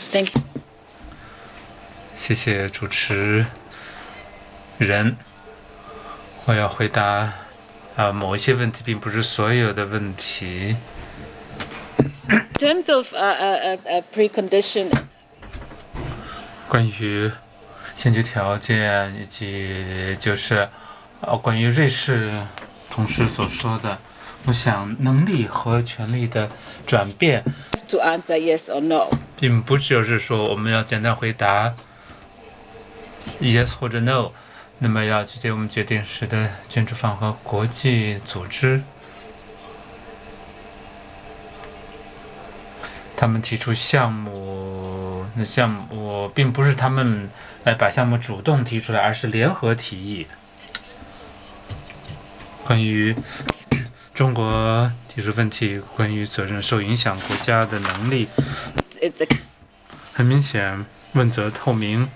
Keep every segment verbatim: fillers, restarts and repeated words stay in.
Thank you. 谢谢主持人。我要回答啊某一些问题，并不是所有的问题。 In terms of a uh, uh, uh, precondition. 关于先决条件以及就是呃关于瑞士同事所说的，我想能力和权力的转变 To answer yes or no. 并不就是说我们要简单回答 yes 或者 no， 那么要直接我们决定时的捐助方和国际组织，他们提出项目，那项目并不是他们来把项目主动提出来，而是联合提议。关于中国提出问题，关于责任受影响国家的能力，很明显，问责透明。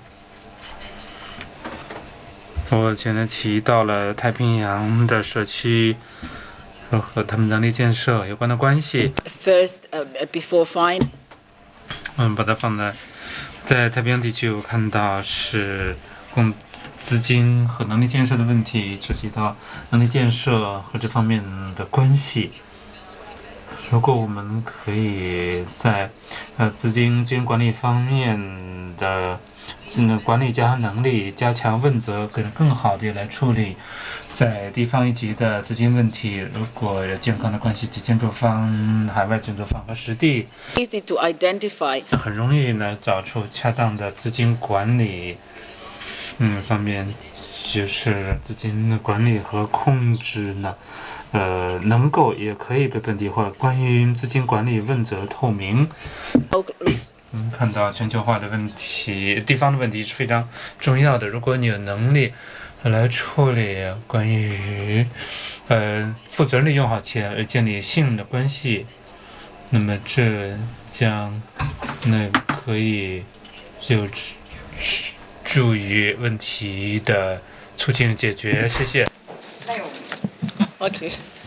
我现在提到了太平洋的社区和他们能力建设有关的关系。 First, uh, before fine. 嗯，把它放在在太平洋地区，我看到是共资金和能力建设的问题，涉及到能力建设和这方面的关系。如果我们可以在呃资金资金管理方面的嗯管理加能力，加强问责，更更好的来处理在地方一级的资金问题。如果有健康的关系及建筑方、海外建筑方和实地， easy to identify. 很容易呢找出恰当的资金管理嗯方面，就是资金的管理和控制呢。呃，能够也可以被本地化。关于资金管理、问责、透明，嗯，看到全球化的问题、地方的问题是非常重要的。如果你有能力来处理关于呃负责任利用好钱而建立信任的关系，那么这将那可以有助于问题的促进解决。谢谢。 Okay.